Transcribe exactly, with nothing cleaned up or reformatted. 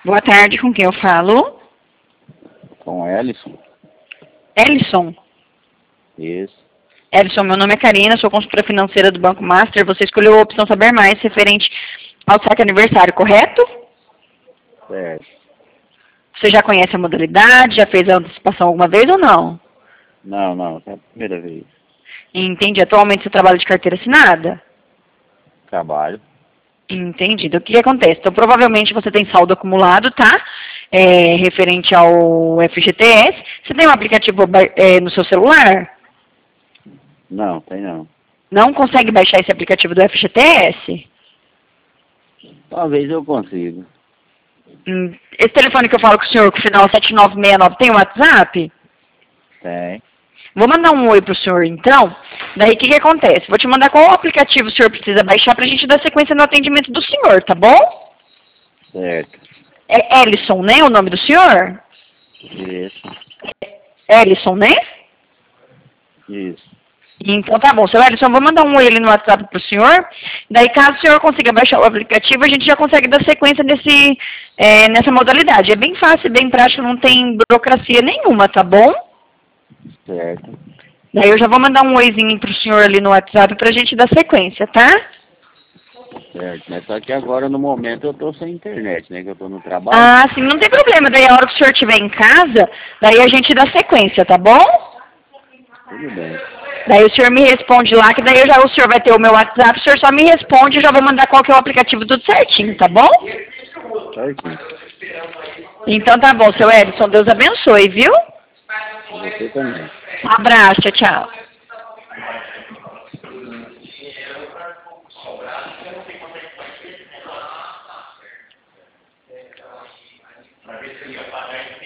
Boa tarde, com quem eu falo? Com Ellison? Ellison. Isso. Ellison, meu nome é Karina, sou consultora financeira do Banco Master. Você escolheu a opção Saber Mais referente ao saque aniversário, correto? Certo. Você já conhece a modalidade? Já fez a antecipação alguma vez ou não? Não, não, é a primeira vez. Entendi. Atualmente você trabalha de carteira assinada? Trabalho. Entendido. O que, que acontece? Então, provavelmente você tem saldo acumulado, tá? É, referente ao F G T S. Você tem um aplicativo ba- é, no seu celular? Não, tem não. Não consegue baixar esse aplicativo do F G T S? Talvez eu consiga. Hum, Esse telefone que eu falo com o senhor, com o final sete nove seis nove, tem um WhatsApp? Tem. Vou mandar um oi pro senhor, então. Daí, o que, que acontece? Vou te mandar qual aplicativo o senhor precisa baixar pra gente dar sequência no atendimento do senhor, tá bom? Certo. É Ellison, né? O nome do senhor? Isso. Ellison, né? Isso. Então tá bom, seu Ellison, eu vou mandar um oi ali no WhatsApp pro senhor. Daí, caso o senhor consiga baixar o aplicativo, a gente já consegue dar sequência nesse, é, nessa modalidade. É bem fácil, bem prático, não tem burocracia nenhuma, tá bom? Certo. Daí eu já vou mandar um oizinho pro senhor ali no WhatsApp pra gente dar sequência, tá? Certo. Mas só que agora, no momento, eu tô sem internet, né? Que eu tô no trabalho. Ah, sim, não tem problema. Daí a hora que o senhor estiver em casa, daí a gente dá sequência, tá bom? Tudo bem. Daí o senhor me responde lá, que daí eu já, o senhor vai ter o meu WhatsApp, o senhor só me responde e eu já vou mandar qual que é o aplicativo tudo certinho, tá bom? Certinho. Então tá bom, seu Edson, Deus abençoe, viu? Você também. Um abraço, tchau, tchau.